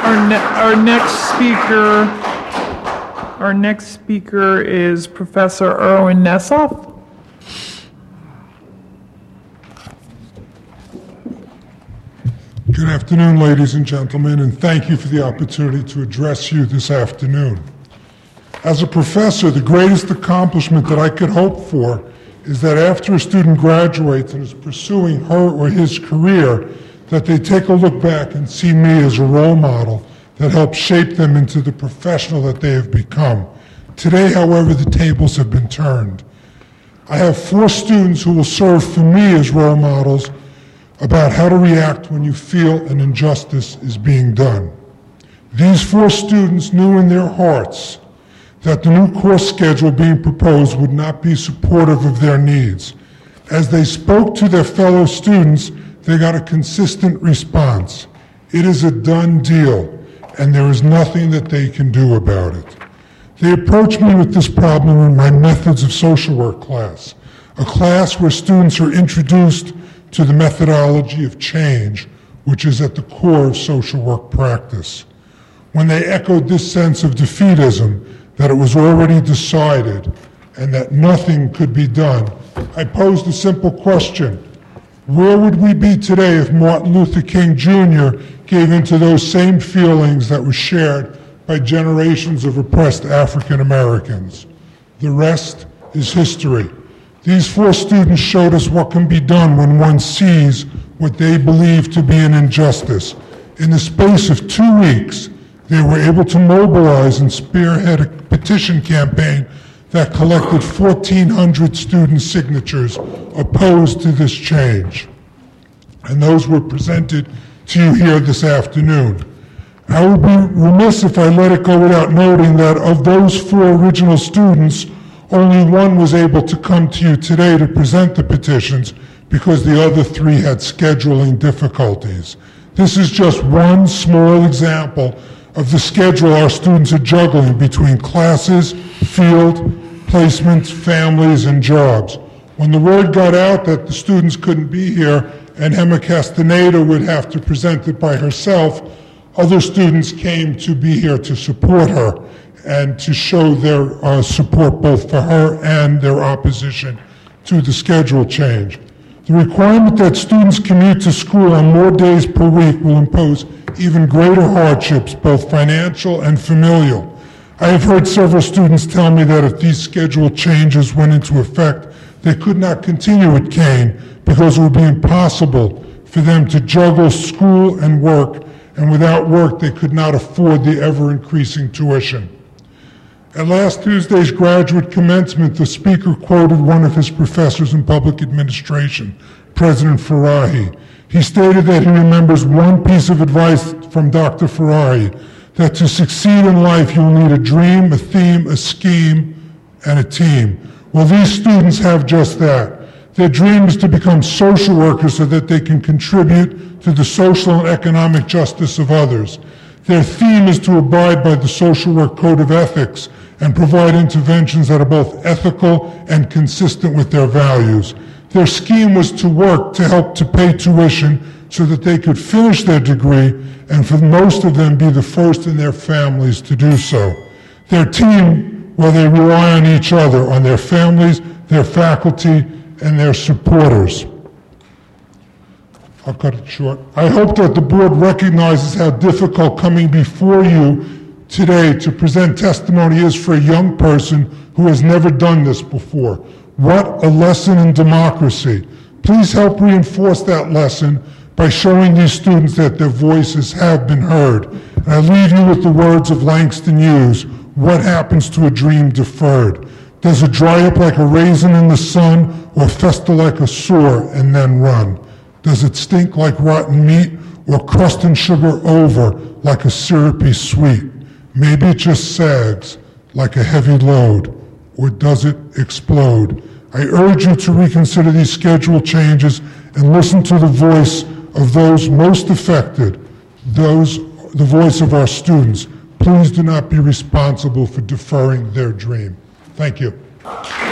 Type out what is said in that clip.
Our next speaker is Professor Erwin Nessoff. Good afternoon, ladies and gentlemen, and thank you for the opportunity to address you this afternoon. As a professor, the greatest accomplishment that I could hope for is that after a student graduates and is pursuing her or his career, that they take a look back and see me as a role model that helped shape them into the professional that they have become. Today, however, the tables have been turned. I have 4 students who will serve for me as role models about how to react when you feel an injustice is being done. These 4 students knew in their hearts that the new course schedule being proposed would not be supportive of their needs. As they spoke to their fellow students, they got a consistent response. It is a done deal, and there is nothing that they can do about it. They approached me with this problem in my Methods of Social Work class, a class where students are introduced to the methodology of change, which is at the core of social work practice. When they echoed this sense of defeatism, that it was already decided and that nothing could be done, I posed a simple question. Where would we be today if Martin Luther King Jr. gave into those same feelings that were shared by generations of oppressed African Americans? The rest is history. These 4 students showed us what can be done when one sees what they believe to be an injustice. In the space of 2 weeks, they were able to mobilize and spearhead a petition campaign that collected 1,400 student signatures opposed to this change. And those were presented to you here this afternoon. I would be remiss if I let it go without noting that of those 4 original students, only 1 was able to come to you today to present the petitions because the other 3 had scheduling difficulties. This is just one small example of the schedule our students are juggling between classes, field, placements, families, and jobs. When the word got out that the students couldn't be here and Emma Castaneda would have to present it by herself, other students came to be here to support her and to show their support both for her and their opposition to the schedule change. The requirement that students commute to school on more days per week will impose even greater hardships, both financial and familial. I have heard several students tell me that if these schedule changes went into effect, they could not continue at Kane because it would be impossible for them to juggle school and work, and without work they could not afford the ever-increasing tuition. At last Tuesday's graduate commencement, the speaker quoted one of his professors in public administration, President Farahi. He stated that he remembers one piece of advice from Dr. Farahi, that to succeed in life you'll need a dream, a theme, a scheme, and a team. Well, these students have just that. Their dream is to become social workers so that they can contribute to the social and economic justice of others. Their theme is to abide by the social work code of ethics and provide interventions that are both ethical and consistent with their values. Their scheme was to work to help to pay tuition so that they could finish their degree and for most of them be the first in their families to do so. Their team, well, they rely on each other, on their families, their faculty, and their supporters. I'll cut it short. I hope that the board recognizes how difficult coming before you today to present testimony is for a young person who has never done this before. What a lesson in democracy. Please help reinforce that lesson by showing these students that their voices have been heard. And I leave you with the words of Langston Hughes, what happens to a dream deferred? Does it dry up like a raisin in the sun or fester like a sore and then run? Does it stink like rotten meat or crust and sugar over like a syrupy sweet? Maybe it just sags like a heavy load, or does it explode? I urge you to reconsider these schedule changes and listen to the voice of those most affected, the voice of our students. Please do not be responsible for deferring their dream. Thank you.